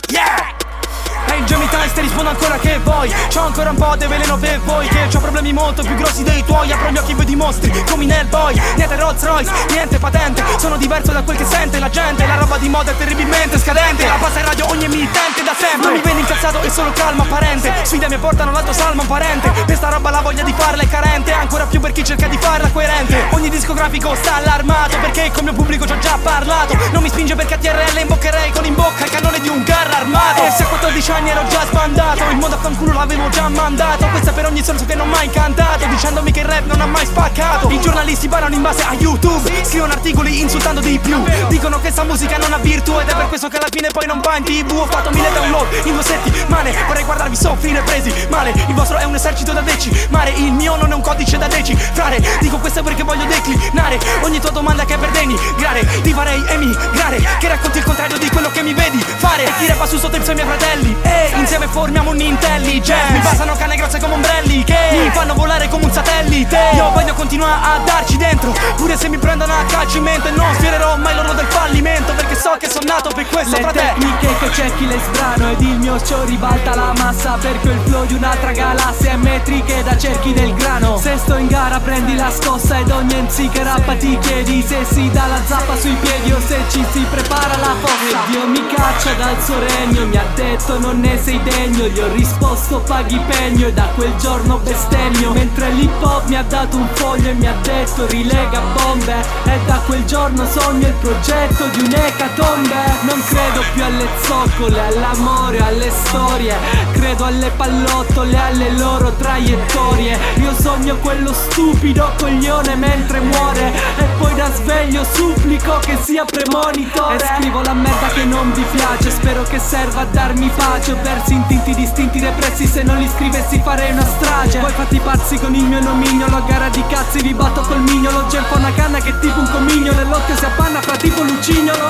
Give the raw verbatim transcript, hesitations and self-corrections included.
Yeah! E in Jamie Times ti rispondo ancora che vuoi. C'ho ancora un po' di veleno per voi, che c'ho problemi molto più grossi dei tuoi. Apro gli occhi e vedi mostri come in Hellboy. Niente Rolls Royce, niente patente. Sono diverso da quel che sente la gente. La roba di moda è terribilmente scadente. La passa in radio ogni mittente da sempre. Non mi vedi incazzato e solo calma apparente. Sfide mi portano l'alto salmo parente. Questa roba la voglia di farla è carente, ancora più per chi cerca di farla coerente. Ogni discografico sta allarmato, perché col mio pubblico ci ho già parlato. Non mi spinge perché a T R L imboccherei con in bocca il cannone di un carro armato. E se a quattordici anni ero già sbandato, il mondo a fanculo l'avevo già mandato. Questa per ogni senso che non ho mai incantato, dicendomi che il rap non ha mai spaccato. I giornalisti parlano in base a YouTube, scrivono articoli insultando di più. Dicono che sta musica non ha virtù, ed è per questo che alla fine poi non va in tv. Ho fatto mille download in due settimane, vorrei guardarvi soffrire presi male. Il vostro è un esercito da decimare, il mio non è un codice da decifrare. Dico questo perché voglio declinare ogni tua domanda che è per denigrare. Ti farei emigrare, che racconti il contrario di quello che mi vedi fare. E chi rappa su sotto i miei fratelli, e insieme formiamo un'intelligence. Mi basano canne grosse come ombrelli, che mi fanno volare come un satellite. Io voglio continuare a darci dentro, pure se mi prendono a calci in mente. Non sfiererò mai loro del fallimento, perché so che sono nato per questo, le frate. tecniche che cerchi le sbrano, ed il mio show ribalta la massa, perché il flow di un'altra galassia è metriche da cerchi del grano. Se sto in gara prendi la scossa, ed ogni M C che rappa ti chiedi se si dà la zappa sui piedi o se ci si prepara la fossa. E Dio mi caccia dal suo regno, mi ha detto non ne sei degno. Gli ho risposto paghi pegno, e da quel giorno bestemmio. Mentre l'hip hop mi ha dato un foglio e mi ha detto rilega bombe, e da quel giorno sogno il progetto di un'ecatombe. Non credo più alle zoccole, all'amore, alle storie. Credo alle pallottole, alle loro traiettorie. Io sogno quello stupido coglione mentre muore, e poi da sveglio supplico che sia premonitore. E scrivo la merda che non vi piace, spero che serva a darmi pace. Ho versi intinti, distinti, repressi, se non li scrivessi farei una strage. Voi fatti pazzi con il mio nomignolo, a gara di cazzi vi batto col mignolo. Gelfa una canna che tipo un comignolo, e l'occhio si appanna fra tipo lucignolo.